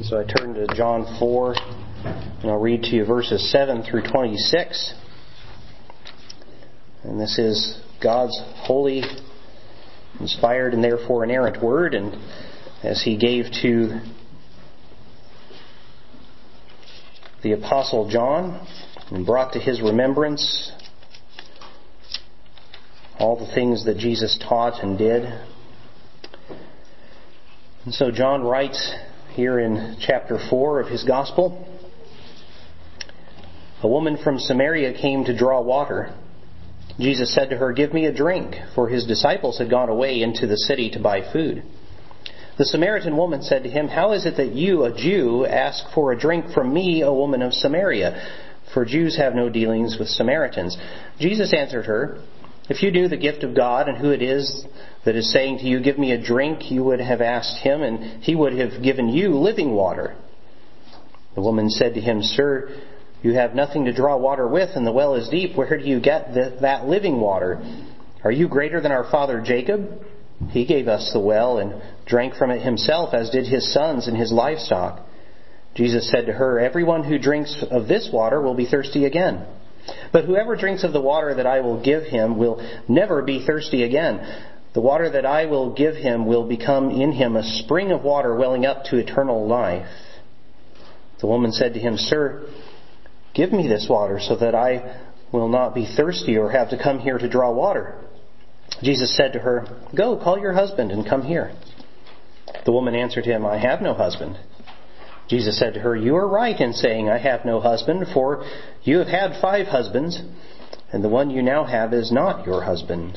So I turn to John 4, and I'll read to you verses 7 through 26. And this is God's holy, inspired, and therefore inerrant word. And as He gave to the Apostle John and brought to his remembrance all the things that Jesus taught and did. And so John writes here in chapter 4 of his Gospel, "A woman from Samaria came to draw water. Jesus said to her, 'Give me a drink,' for his disciples had gone away into the city to buy food. The Samaritan woman said to him, 'How is it that you, a Jew, ask for a drink from me, a woman of Samaria? For Jews have no dealings with Samaritans.' Jesus answered her, 'If you knew the gift of God and who it is that is saying to you, "Give me a drink," you would have asked him, and he would have given you living water.' The woman said to him, 'Sir, you have nothing to draw water with, and the well is deep. Where do you get that living water? Are you greater than our father Jacob? He gave us the well and drank from it himself, as did his sons and his livestock.' Jesus said to her, 'Everyone who drinks of this water will be thirsty again. But whoever drinks of the water that I will give him will never be thirsty again. The water that I will give him will become in him a spring of water welling up to eternal life.' The woman said to him, 'Sir, give me this water so that I will not be thirsty or have to come here to draw water.' Jesus said to her, 'Go, call your husband and come here.' The woman answered him, 'I have no husband.' Jesus said to her, 'You are right in saying, "I have no husband," for you have had 5 husbands, and the one you now have is not your husband.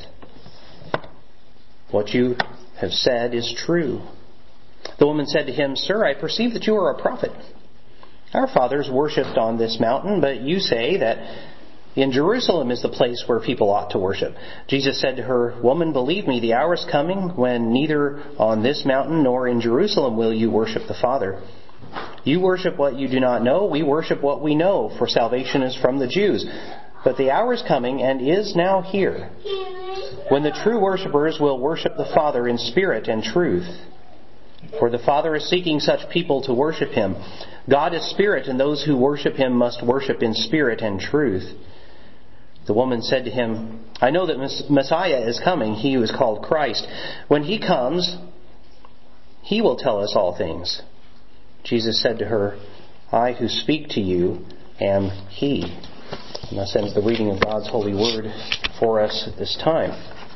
What you have said is true.' The woman said to him, 'Sir, I perceive that you are a prophet. Our fathers worshipped on this mountain, but you say that in Jerusalem is the place where people ought to worship.' Jesus said to her, 'Woman, believe me, the hour is coming when neither on this mountain nor in Jerusalem will you worship the Father. You worship what you do not know. We worship what we know, for salvation is from the Jews. But the hour is coming and is now here when the true worshippers will worship the Father in spirit and truth. For the Father is seeking such people to worship Him. God is spirit, and those who worship Him must worship in spirit and truth.' The woman said to him, 'I know that Messiah is coming, He who is called Christ. When He comes, He will tell us all things.' Jesus said to her, 'I who speak to you am He.'" And thus ends the reading of God's holy word for us at this time.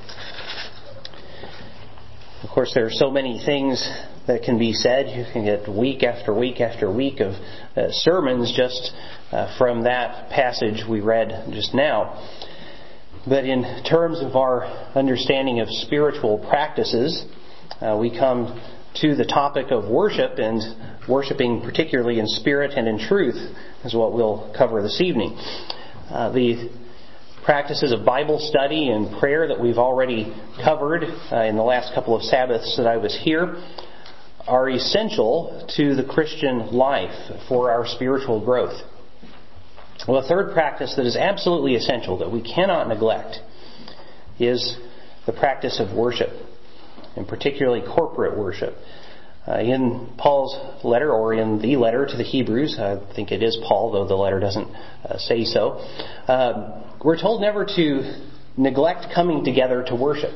Of course, there are so many things that can be said. You can get week after week after week of sermons just from that passage we read just now. But in terms of our understanding of spiritual practices, we come to the topic of worship, and worshiping particularly in spirit and in truth is what we'll cover this evening. The practices of Bible study and prayer that we've already covered in the last couple of Sabbaths that I was here are essential to the Christian life for our spiritual growth. Well, a third practice that is absolutely essential, that we cannot neglect, is the practice of worship, and particularly corporate worship. In Paul's letter, or in the letter to the Hebrews, I think it is Paul, though the letter doesn't say so, we're told never to neglect coming together to worship.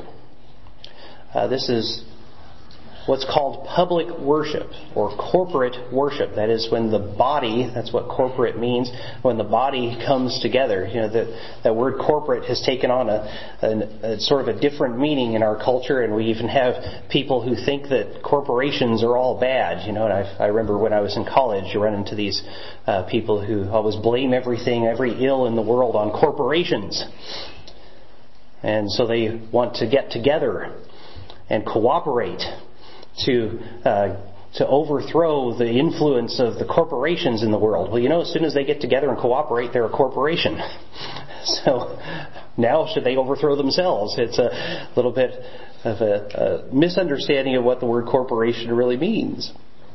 This is what's called public worship, or corporate worship. That is when the body, that's what corporate means, when the body comes together. You know, that word corporate has taken on a sort of a different meaning in our culture, and we even have people who think that corporations are all bad. You know, and I remember when I was in college, you run into these people who always blame everything, every ill in the world on corporations. And so they want to get together and cooperate to overthrow the influence of the corporations in the world. Well, you know, as soon as they get together and cooperate, they're a corporation. So now should they overthrow themselves? It's a little bit of a misunderstanding of what the word corporation really means.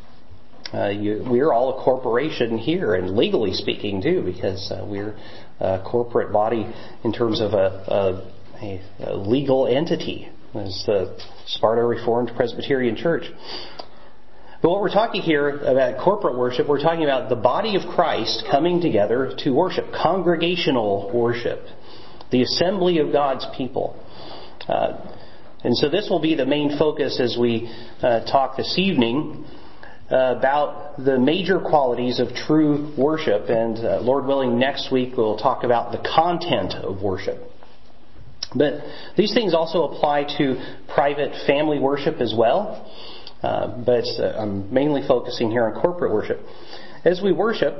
We're all a corporation here, and legally speaking too, because we're a corporate body in terms of a legal entity, as the Sparta Reformed Presbyterian Church. But what we're talking here about corporate worship, we're talking about the body of Christ coming together to worship, congregational worship, the assembly of God's people. And so this will be the main focus as we talk this evening about the major qualities of true worship. And Lord willing, next week we'll talk about the content of worship. But these things also apply to private family worship as well. But I'm mainly focusing here on corporate worship. As we worship,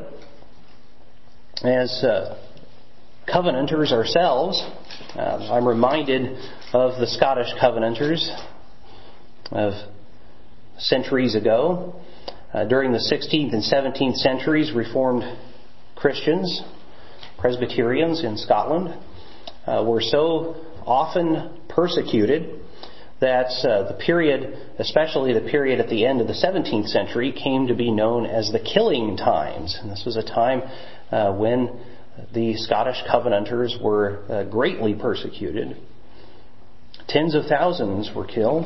as Covenanters ourselves, I'm reminded of the Scottish Covenanters of centuries ago. During the 16th and 17th centuries, Reformed Christians, Presbyterians in Scotland, were so often persecuted that the period, especially the period at the end of the 17th century, came to be known as the Killing Times. And this was a time when the Scottish Covenanters were greatly persecuted. Tens of thousands were killed.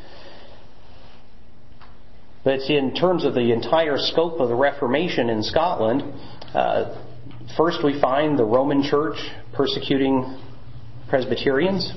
But in terms of the entire scope of the Reformation in Scotland, first we find the Roman Church persecuting Presbyterians.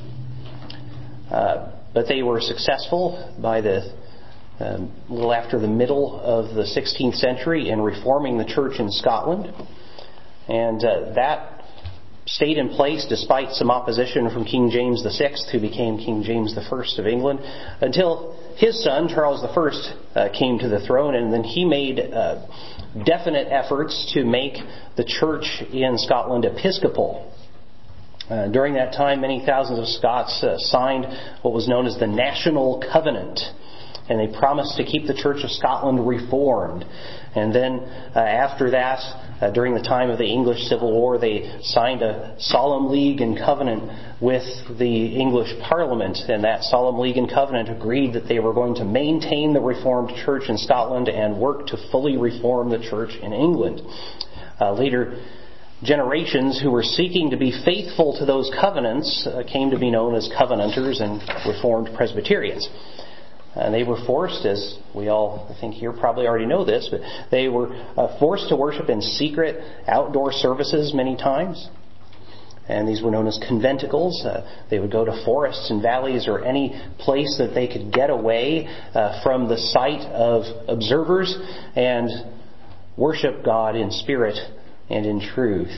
But they were successful by the little after the middle of the 16th century in reforming the church in Scotland. And that stayed in place despite some opposition from King James VI, who became King James I of England, until his son, Charles I, came to the throne, and then he made definite efforts to make the church in Scotland episcopal. During that time, many thousands of Scots signed what was known as the National Covenant, and they promised to keep the Church of Scotland reformed. And then after that, during the time of the English Civil War, they signed a solemn league and covenant with the English Parliament, and that solemn league and covenant agreed that they were going to maintain the Reformed Church in Scotland and work to fully reform the Church in England. Later generations who were seeking to be faithful to those covenants came to be known as Covenanters and Reformed Presbyterians. And they were forced, as we all, I think here, probably already know this, but they were forced to worship in secret outdoor services many times. And these were known as conventicles. They would go to forests and valleys or any place that they could get away from the sight of observers and worship God in spirit and in truth.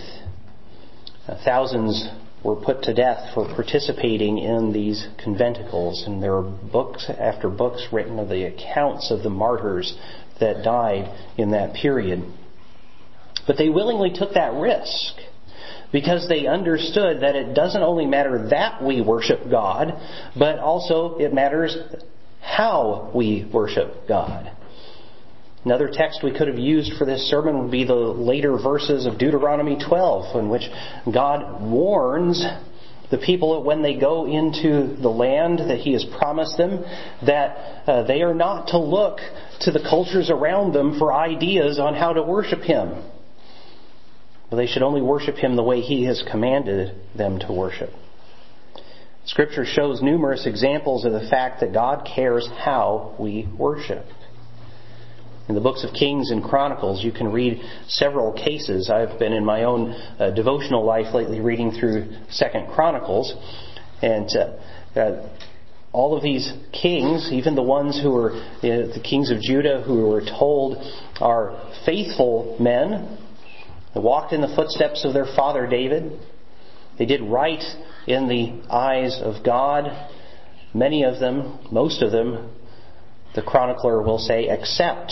Thousands were put to death for participating in these conventicles, and there are books after books written of the accounts of the martyrs that died in that period. But they willingly took that risk because they understood that it doesn't only matter that we worship God, but also it matters how we worship God. Another text we could have used for this sermon would be the later verses of Deuteronomy 12, in which God warns the people that when they go into the land that He has promised them, that they are not to look to the cultures around them for ideas on how to worship Him. But they should only worship Him the way He has commanded them to worship. Scripture shows numerous examples of the fact that God cares how we worship. In the books of Kings and Chronicles, you can read several cases. I've been in my own devotional life lately reading through 2nd Chronicles. And all of these kings, even the ones who were the kings of Judah, who were told are faithful men, they walked in the footsteps of their father David. They did right in the eyes of God. Many of them, most of them, the chronicler will say, except.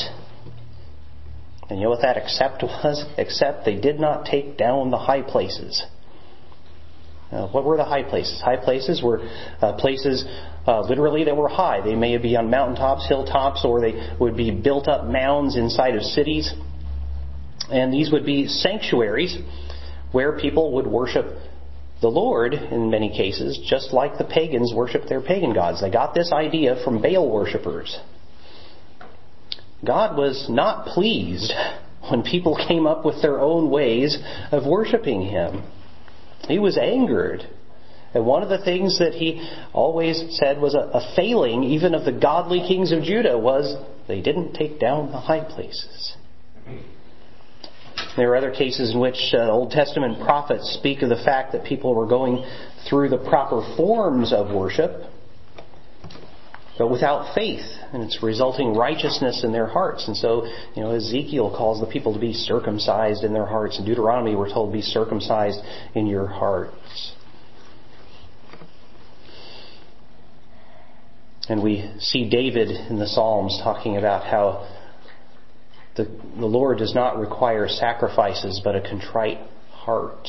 And you know what that except was? Except they did not take down the high places. Now, what were the high places? High places were places literally that were high. They may be on mountaintops, hilltops, or they would be built up mounds inside of cities. And these would be sanctuaries where people would worship the Lord in many cases, just like the pagans worship their pagan gods. They got this idea from Baal worshippers. God was not pleased when people came up with their own ways of worshiping Him. He was angered. And one of the things that He always said was a failing even of the godly kings of Judah was they didn't take down the high places. There are other cases in which Old Testament prophets speak of the fact that people were going through the proper forms of worship, but without faith, and it's resulting righteousness in their hearts. And so, Ezekiel calls the people to be circumcised in their hearts. In Deuteronomy, we're told, be circumcised in your hearts. And we see David in the Psalms talking about how the Lord does not require sacrifices, but a contrite heart.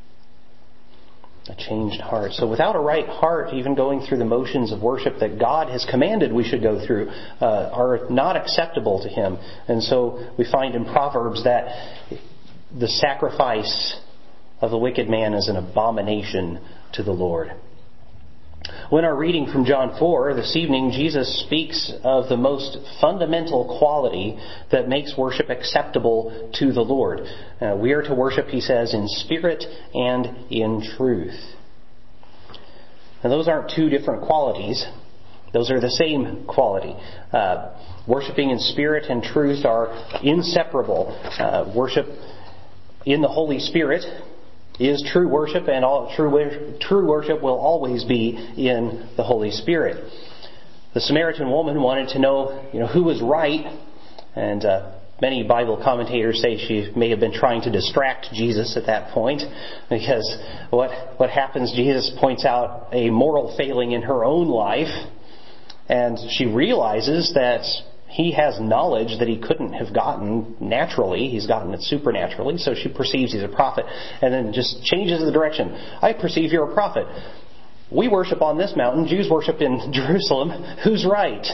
A changed heart. So without a right heart, even going through the motions of worship that God has commanded we should go through are not acceptable to Him. And so we find in Proverbs that the sacrifice of the wicked man is an abomination to the Lord. Well, in our reading from John 4 this evening, Jesus speaks of the most fundamental quality that makes worship acceptable to the Lord. We are to worship, he says, in spirit and in truth. And those aren't two different qualities. Those are the same quality. Worshiping in spirit and truth are inseparable. Worship in the Holy Spirit is true worship, and true worship will always be in the Holy Spirit. The Samaritan woman wanted to know, who was right, and many Bible commentators say she may have been trying to distract Jesus at that point, because what happens, Jesus points out a moral failing in her own life, and she realizes that he has knowledge that he couldn't have gotten naturally. He's gotten it supernaturally. So she perceives he's a prophet and then just changes the direction. I perceive you're a prophet. We worship on this mountain. Jews worship in Jerusalem. Who's right?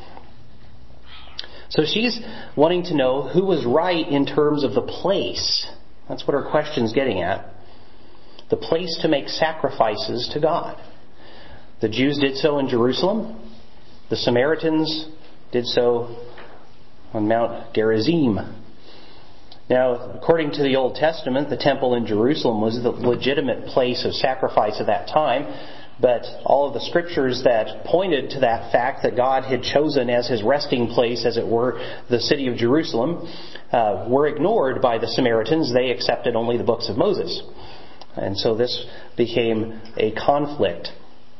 So she's wanting to know who was right in terms of the place. That's what her question's getting at. The place to make sacrifices to God. The Jews did so in Jerusalem. The Samaritans did so on Mount Gerizim. Now, according to the Old Testament, the temple in Jerusalem was the legitimate place of sacrifice at that time, but all of the scriptures that pointed to that fact that God had chosen as His resting place, as it were, the city of Jerusalem, were ignored by the Samaritans. They accepted only the books of Moses. And so this became a conflict.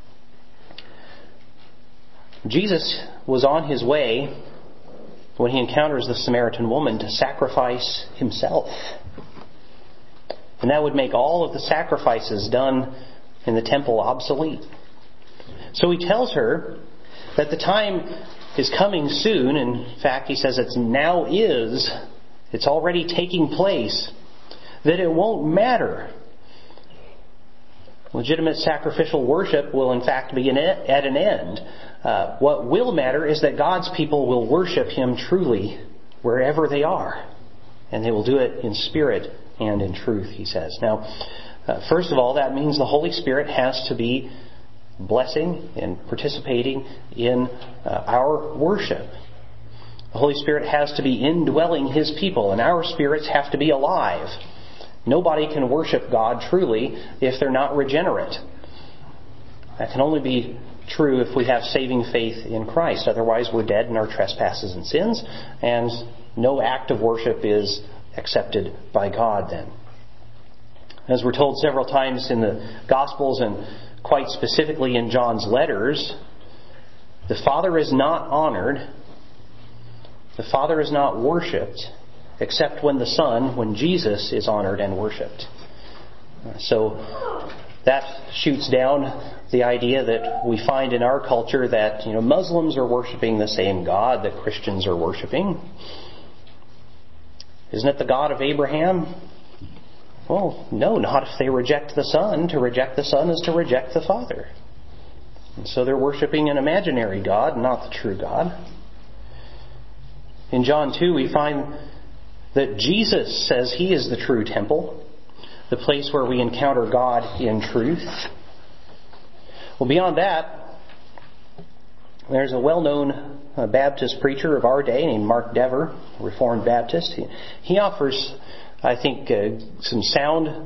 Jesus was on his way when he encounters the Samaritan woman to sacrifice himself. And that would make all of the sacrifices done in the temple obsolete. So he tells her that the time is coming soon. In fact, he says it's already taking place, that it won't matter. Legitimate sacrificial worship will in fact be at an end. What will matter is that God's people will worship Him truly wherever they are. And they will do it in spirit and in truth, he says. Now, first of all, that means the Holy Spirit has to be blessing and participating in our worship. The Holy Spirit has to be indwelling His people, and our spirits have to be alive. Nobody can worship God truly if they're not regenerate. That can only be true if we have saving faith in Christ. Otherwise, we're dead in our trespasses and sins, and no act of worship is accepted by God then. As we're told several times in the Gospels, and quite specifically in John's letters, the Father is not honored, the Father is not worshipped, except when the Son, when Jesus, is honored and worshipped. So that shoots down the idea that we find in our culture that Muslims are worshiping the same God that Christians are worshiping. Isn't it the God of Abraham? Well, no, not if they reject the Son. To reject the Son is to reject the Father. And so they're worshiping an imaginary God, not the true God. In John 2, we find that Jesus says He is the true temple, the place where we encounter God in truth. Well, beyond that, there's a well-known Baptist preacher of our day named Mark Dever, Reformed Baptist. He offers, I think, some sound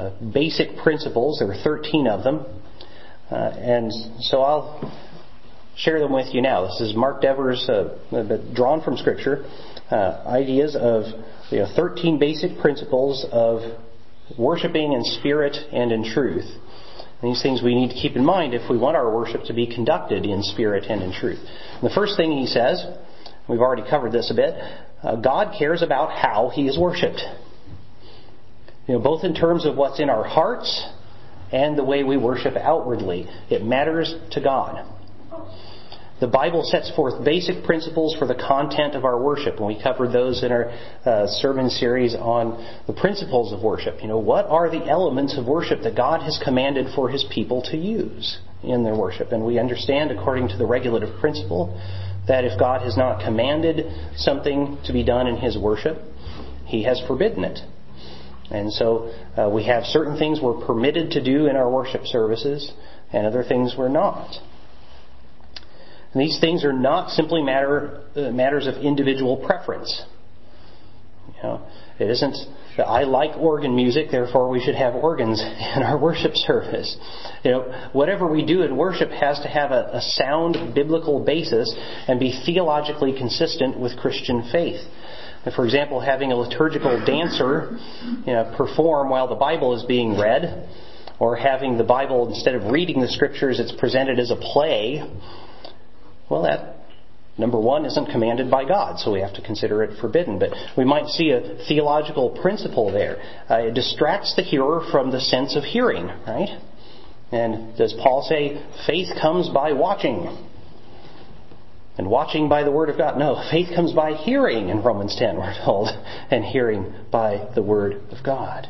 basic principles. There are 13 of them. And so I'll share them with you now. This is Mark Dever's, drawn from Scripture, ideas of 13 basic principles of worshiping in spirit and in truth. And these things we need to keep in mind if we want our worship to be conducted in spirit and in truth. And the first thing he says, we've already covered this a bit, God cares about how He is worshipped. Both in terms of what's in our hearts and the way we worship outwardly. It matters to God. The Bible sets forth basic principles for the content of our worship, and we covered those in our sermon series on the principles of worship. What are the elements of worship that God has commanded for His people to use in their worship? And we understand, according to the regulative principle, that if God has not commanded something to be done in His worship, He has forbidden it. And so we have certain things we're permitted to do in our worship services, and other things we're not. And these things are not simply matters of individual preference. It isn't that I like organ music, therefore we should have organs in our worship service. Whatever we do in worship has to have a sound biblical basis and be theologically consistent with Christian faith. For example, having a liturgical dancer perform while the Bible is being read, or having the Bible, instead of reading the Scriptures, it's presented as a play, well, that, number one, isn't commanded by God, so we have to consider it forbidden. But we might see a theological principle there. It distracts the hearer from the sense of hearing, right? And does Paul say, faith comes by watching? And watching by the Word of God? No, faith comes by hearing in Romans 10, we're told, and hearing by the Word of God.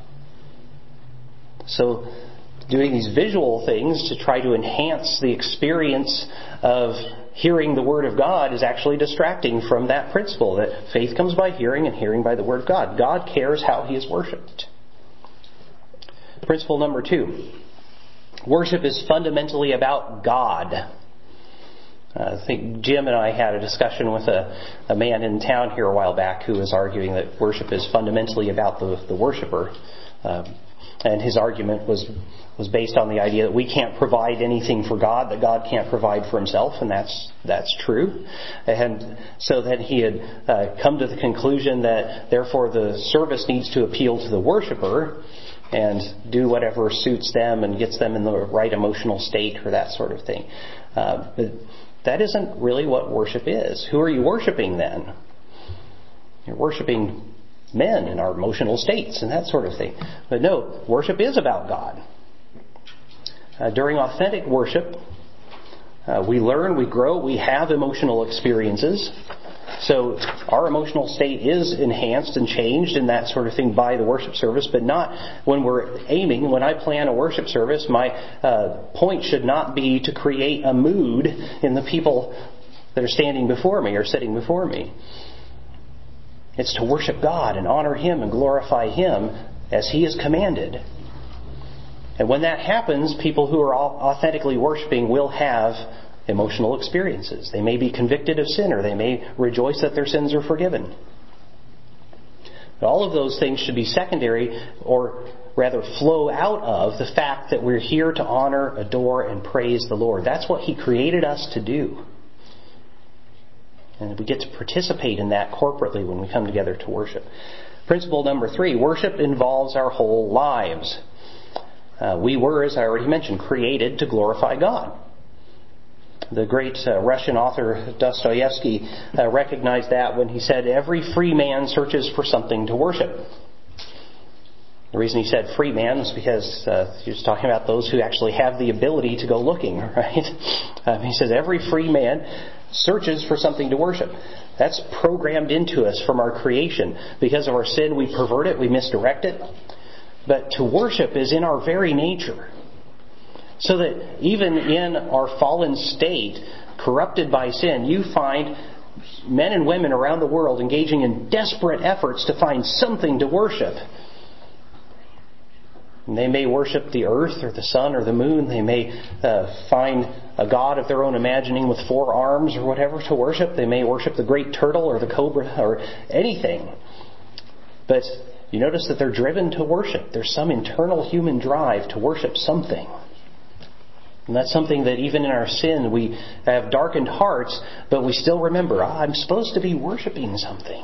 So, doing these visual things to try to enhance the experience of hearing the Word of God is actually distracting from that principle, that faith comes by hearing and hearing by the Word of God. God cares how He is worshipped. Principle number 2. Worship is fundamentally about God. I think Jim and I had a discussion with a man in town here a while back who was arguing that worship is fundamentally about the worshiper. And his argument was based on the idea that we can't provide anything for God that God can't provide for Himself, and that's true. And so then he had come to the conclusion that therefore the service needs to appeal to the worshiper and do whatever suits them and gets them in the right emotional state or that sort of thing. But that isn't really what worship is. Who are you worshiping then? You're worshiping men in our emotional states and that sort of thing. But no, worship is about God. During authentic worship, we learn, we grow, we have emotional experiences. So our emotional state is enhanced and changed and that sort of thing by the worship service, but not when we're aiming. When I plan a worship service, my point should not be to create a mood in the people that are standing before me or sitting before me. It's to worship God and honor Him and glorify Him as He has commanded. And when that happens, people who are authentically worshiping will have emotional experiences. They may be convicted of sin, or they may rejoice that their sins are forgiven. But all of those things should be secondary, or rather flow out of the fact that we're here to honor, adore, and praise the Lord. That's what He created us to do. And we get to participate in that corporately when we come together to worship. Principle number 3, worship involves our whole lives. We were, as I already mentioned, created to glorify God. The great Russian author Dostoevsky recognized that when he said, every free man searches for something to worship. The reason he said free man was because he was talking about those who actually have the ability to go looking, right? He says every free man searches for something to worship. That's programmed into us from our creation. Because of our sin, we pervert it, we misdirect it. But to worship is in our very nature. So that even in our fallen state, corrupted by sin, you find men and women around the world engaging in desperate efforts to find something to worship. And they may worship the earth or the sun or the moon. They may find a god of their own imagining with 4 arms or whatever to worship. They may worship the great turtle or the cobra or anything. But you notice that they're driven to worship. There's some internal human drive to worship something. And that's something that even in our sin we have darkened hearts, but we still remember, I'm supposed to be worshiping something.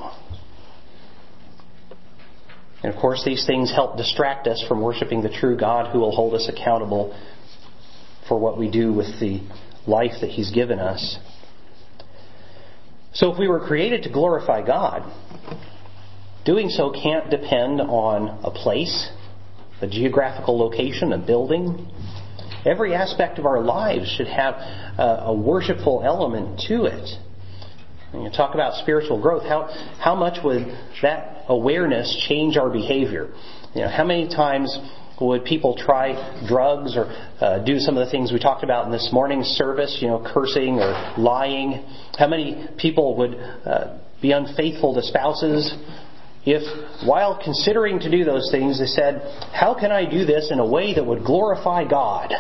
And of course these things help distract us from worshiping the true God who will hold us accountable for what we do with the life that He's given us. So if we were created to glorify God, doing so can't depend on a place, a geographical location, a building. Every aspect of our lives should have a worshipful element to it. When you talk about spiritual growth, how much would that awareness change our behavior? How many times would people try drugs or do some of the things we talked about in this morning's service, cursing or lying? How many people would be unfaithful to spouses if, while considering to do those things, they said, how can I do this in a way that would glorify God?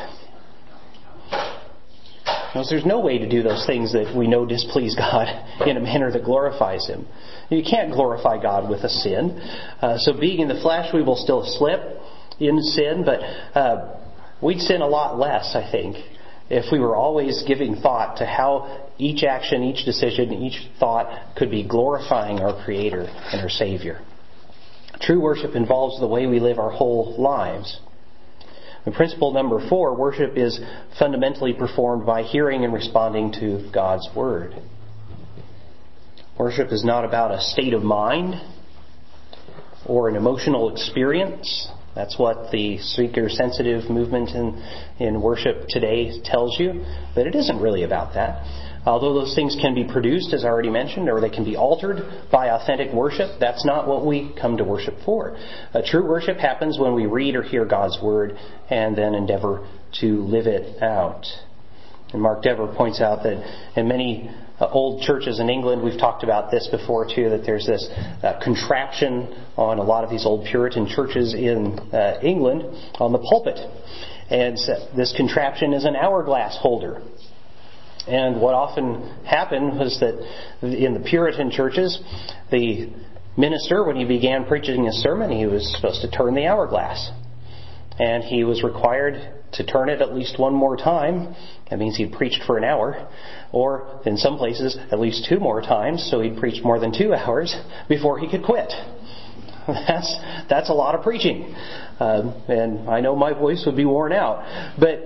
Because there's no way to do those things that we know displease God in a manner that glorifies Him. You can't glorify God with a sin. So being in the flesh, we will still slip in sin, but we'd sin a lot less, I think, if we were always giving thought to how each action, each decision, each thought could be glorifying our Creator and our Savior. True worship involves the way we live our whole lives. And principle number 4, worship is fundamentally performed by hearing and responding to God's Word. Worship is not about a state of mind or an emotional experience. That's what the seeker-sensitive movement in worship today tells you. But it isn't really about that. Although those things can be produced, as I already mentioned, or they can be altered by authentic worship, that's not what we come to worship for. True worship happens when we read or hear God's Word and then endeavor to live it out. And Mark Dever points out that in many old churches in England, we've talked about this before too, that there's this contraption on a lot of these old Puritan churches in England on the pulpit. And this contraption is an hourglass holder. And what often happened was that in the Puritan churches, the minister, when he began preaching a sermon, he was supposed to turn the hourglass. And he was required to turn it at least one more time. That means he'd preached for an hour. Or, in some places, at least 2 more times, so he'd preached more than 2 hours before he could quit. That's a lot of preaching. And I know my voice would be worn out. But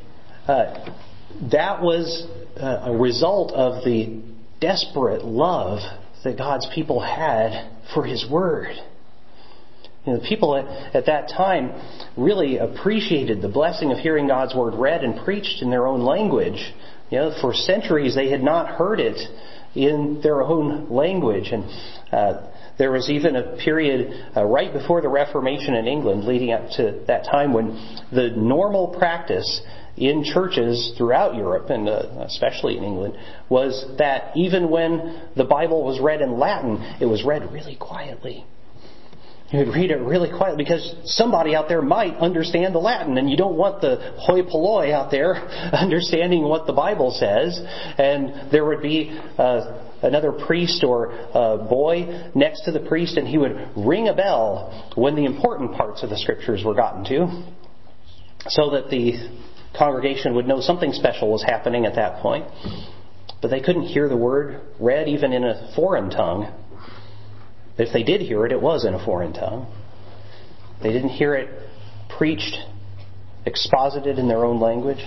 that was a result of the desperate love that God's people had for His Word. The people at that time really appreciated the blessing of hearing God's Word read and preached in their own language. For centuries they had not heard it in their own language. And there was even a period right before the Reformation in England, leading up to that time, when the normal practice in churches throughout Europe, and especially in England, was that even when the Bible was read in Latin, it was read really quietly. You would read it really quietly because somebody out there might understand the Latin, and you don't want the hoi polloi out there understanding what the Bible says. And there would be another priest or a boy next to the priest, and he would ring a bell when the important parts of the Scriptures were gotten to, so that the congregation would know something special was happening at that point. But they couldn't hear the Word read even in a foreign tongue. If they did hear it, it was in a foreign tongue. They didn't hear it preached, exposited in their own language.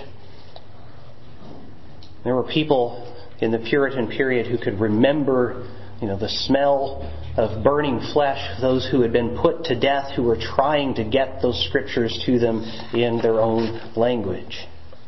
There were people in the Puritan period who could remember, the smell of burning flesh, those who had been put to death, who were trying to get those Scriptures to them in their own language.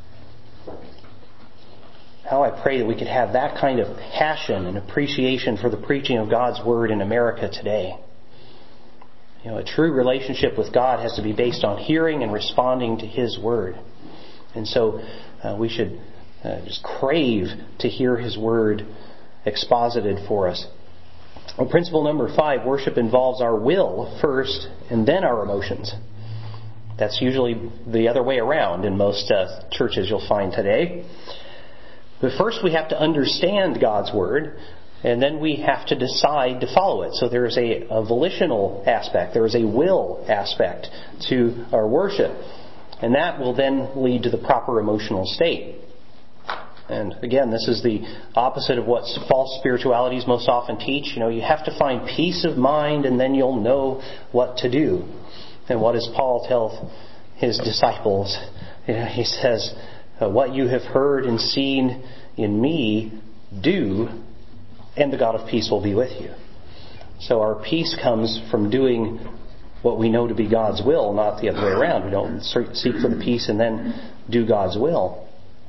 How I pray that we could have that kind of passion and appreciation for the preaching of God's Word in America today. A true relationship with God has to be based on hearing and responding to His Word. And so we should just crave to hear His Word exposited for us. Well, principle number 5, worship involves our will first and then our emotions. That's usually the other way around in most churches you'll find today. But first we have to understand God's Word, and then we have to decide to follow it. So there is a volitional aspect. There is a will aspect to our worship. And that will then lead to the proper emotional state. And again, this is the opposite of what false spiritualities most often teach. You have to find peace of mind and then you'll know what to do. And what does Paul tell his disciples? He says, what you have heard and seen in me, do, and the God of peace will be with you. So our peace comes from doing what we know to be God's will, not the other way around. We don't seek for the peace and then do God's will.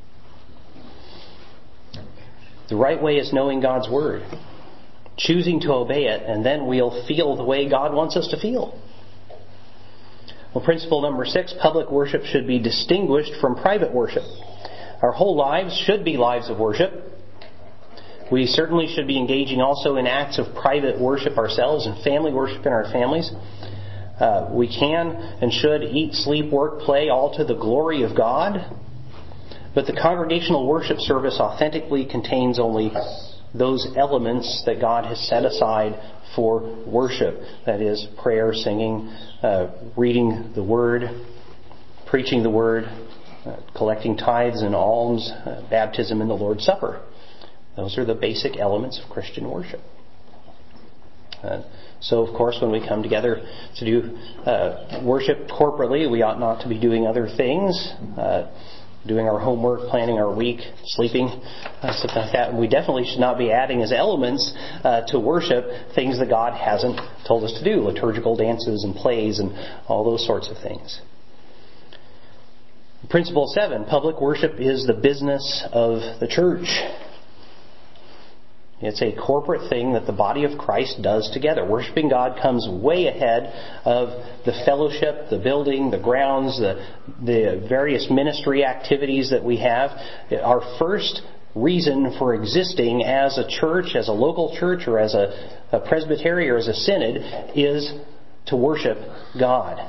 The right way is knowing God's Word, choosing to obey it, and then we'll feel the way God wants us to feel. Well, principle number 6, public worship should be distinguished from private worship. Our whole lives should be lives of worship. We certainly should be engaging also in acts of private worship ourselves and family worship in our families. We can and should eat, sleep, work, play, all to the glory of God. But the congregational worship service authentically contains only those elements that God has set aside for worship. That is, prayer, singing, reading the Word, preaching the Word, collecting tithes and alms, baptism and the Lord's Supper. Those are the basic elements of Christian worship. So, of course, when we come together to do worship corporately, we ought not to be doing other things, doing our homework, planning our week, sleeping, stuff like that. And we definitely should not be adding as elements to worship things that God hasn't told us to do, liturgical dances and plays and all those sorts of things. Principle 7, public worship is the business of the church. It's a corporate thing that the body of Christ does together. Worshiping God comes way ahead of the fellowship, the building, the grounds, the various ministry activities that we have. Our first reason for existing as a church, as a local church, or as a presbytery, or as a synod, is to worship God.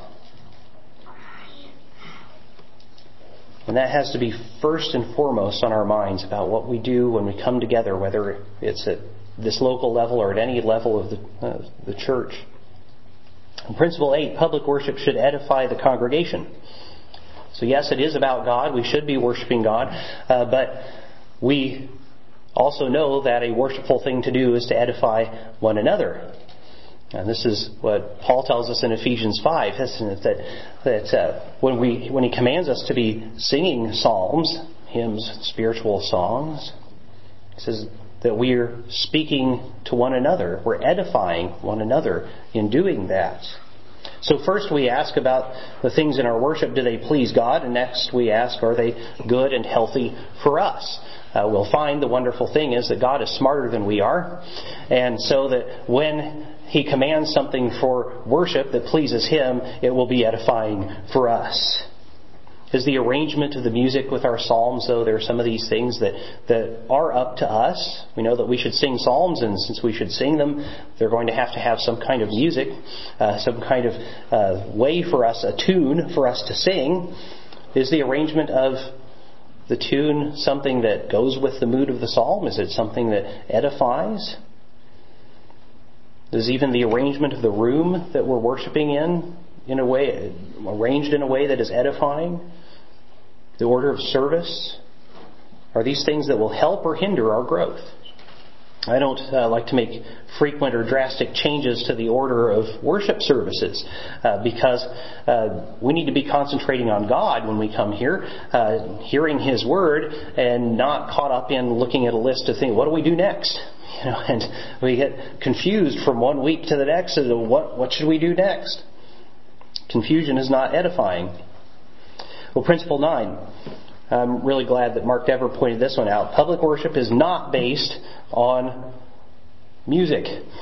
And that has to be first and foremost on our minds about what we do when we come together, whether it's at this local level or at any level of the church. And principle 8, public worship should edify the congregation. So yes, it is about God. We should be worshiping God. But we also know that a worshipful thing to do is to edify one another. And this is what Paul tells us in Ephesians 5, isn't it? That when he commands us to be singing psalms, hymns, spiritual songs, he says that we are speaking to one another. We're edifying one another in doing that. So first we ask about the things in our worship, do they please God? And next we ask, are they good and healthy for us? We'll find the wonderful thing is that God is smarter than we are. And so that when He commands something for worship that pleases Him, it will be edifying for us. Is the arrangement of the music with our psalms, though, there are some of these things that are up to us. We know that we should sing psalms, and since we should sing them, they're going to have some kind of music, some kind of way for us, a tune for us to sing. Is the arrangement of the tune something that goes with the mood of the psalm? Is it something that edifies? Is even the arrangement of the room that we're worshiping in a way, arranged in a way that is edifying? The order of service? Are these things that will help or hinder our growth? I don't like to make frequent or drastic changes to the order of worship services because we need to be concentrating on God when we come here, hearing His Word, and not caught up in looking at a list of things. What do we do next? And we get confused from one week to the next as to what should we do next? Confusion is not edifying. Well, principle 9. I'm really glad that Mark Dever pointed this one out. Public worship is not based on music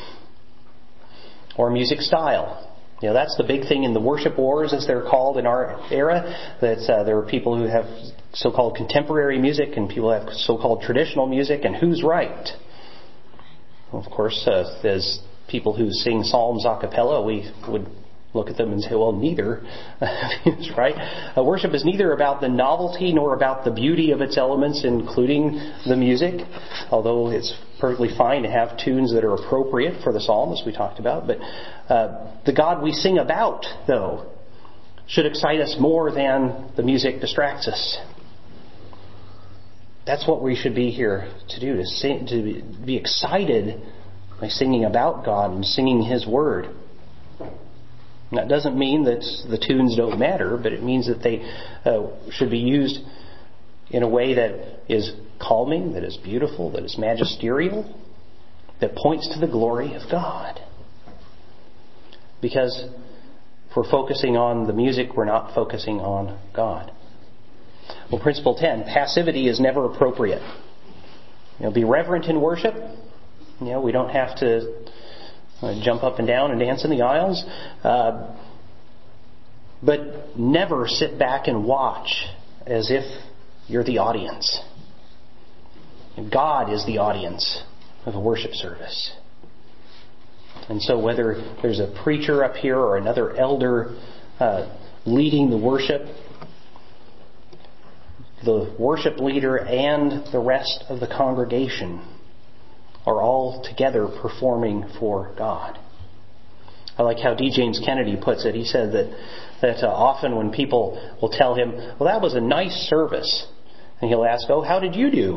or music style. That's the big thing in the worship wars, as they're called in our era. That there are people who have so-called contemporary music and people who have so-called traditional music, and who's right? Well, of course, as people who sing psalms a cappella, we would look at them and say, well, neither is right. Worship is neither about the novelty nor about the beauty of its elements, including the music, although it's perfectly fine to have tunes that are appropriate for the psalm, as we talked about. But the God we sing about, though, should excite us more than the music distracts us. That's what we should be here to do, to sing, to be excited by singing about God and singing His Word. And that doesn't mean that the tunes don't matter, but it means that they should be used in a way that is calming, that is beautiful, that is magisterial, that points to the glory of God. Because if we're focusing on the music, we're not focusing on God. Well, principle 10, passivity is never appropriate. Be reverent in worship. We don't have to jump up and down and dance in the aisles. But never sit back and watch as if you're the audience. God is the audience of a worship service. And so whether there's a preacher up here or another elder leading the worship, the worship leader and the rest of the congregation are all together performing for God. I like how D. James Kennedy puts it. He said that often when people will tell him, well, that was a nice service, and he'll ask, oh, how did you do?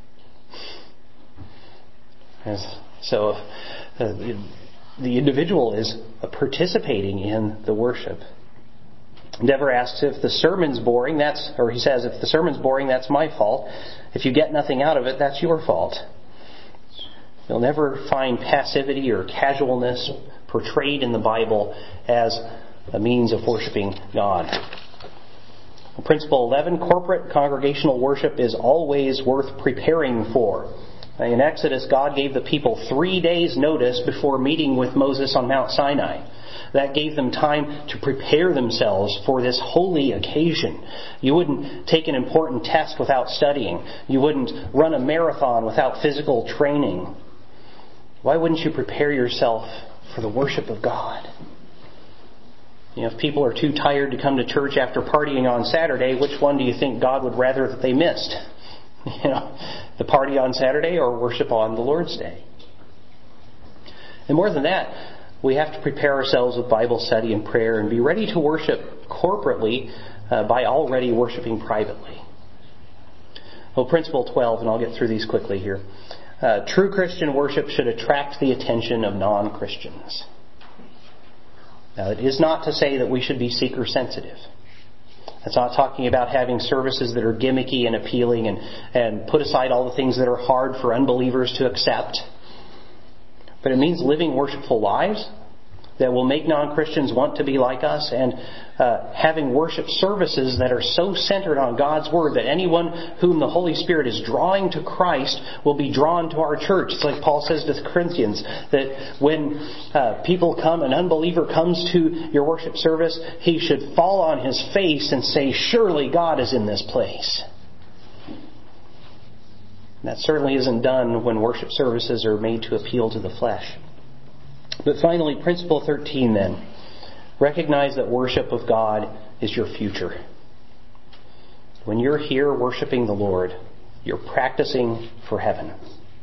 So the individual is participating in the worship. Dever asks if the sermon's boring, he says, if the sermon's boring, that's my fault. If you get nothing out of it, that's your fault. You'll never find passivity or casualness portrayed in the Bible as a means of worshiping God. Principle 11, corporate congregational worship is always worth preparing for. In Exodus, God gave the people 3 days' notice before meeting with Moses on Mount Sinai. That gave them time to prepare themselves for this holy occasion. You wouldn't take an important test without studying. You wouldn't run a marathon without physical training. Why wouldn't you prepare yourself for the worship of God? If people are too tired to come to church after partying on Saturday, which one do you think God would rather that they missed? The party on Saturday or worship on the Lord's Day? And more than that, we have to prepare ourselves with Bible study and prayer and be ready to worship corporately by already worshiping privately. Well, principle 12, and I'll get through these quickly here. True Christian worship should attract the attention of non-Christians. Now, it is not to say that we should be seeker sensitive. It's not talking about having services that are gimmicky and appealing and put aside all the things that are hard for unbelievers to accept. But it means living worshipful lives that will make non-Christians want to be like us, and having worship services that are so centered on God's Word that anyone whom the Holy Spirit is drawing to Christ will be drawn to our church. It's like Paul says to the Corinthians, that when people come, an unbeliever comes to your worship service, he should fall on his face and say, surely God is in this place. That certainly isn't done when worship services are made to appeal to the flesh. But finally, principle 13 then. Recognize that worship of God is your future. When you're here worshiping the Lord, you're practicing for heaven.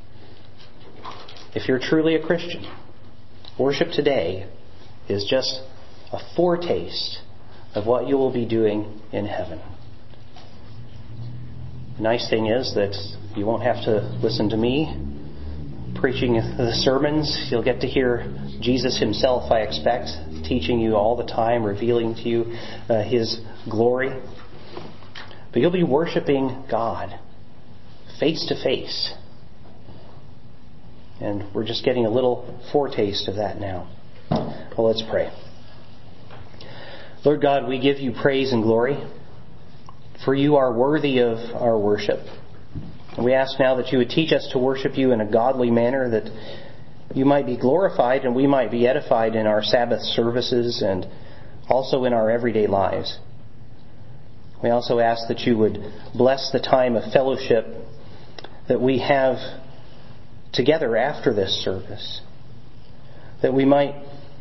If you're truly a Christian, worship today is just a foretaste of what you will be doing in heaven. The nice thing is that you won't have to listen to me preaching the sermons. You'll get to hear Jesus Himself, I expect, teaching you all the time, revealing to you His glory. But you'll be worshiping God face to face. And we're just getting a little foretaste of that now. Well, let's pray. Lord God, we give you praise and glory, for you are worthy of our worship. And we ask now that you would teach us to worship you in a godly manner, that you might be glorified and we might be edified in our Sabbath services and also in our everyday lives. We also ask that you would bless the time of fellowship that we have together after this service, that we might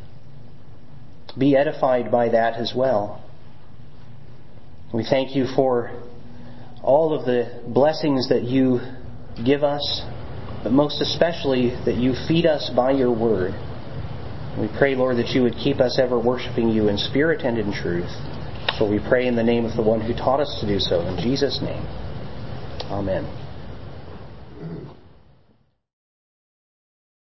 be edified by that as well. We thank you for all of the blessings that you give us, but most especially that you feed us by your word. We pray, Lord, that you would keep us ever worshiping you in spirit and in truth. For we pray in the name of the one who taught us to do so. In Jesus' name. Amen.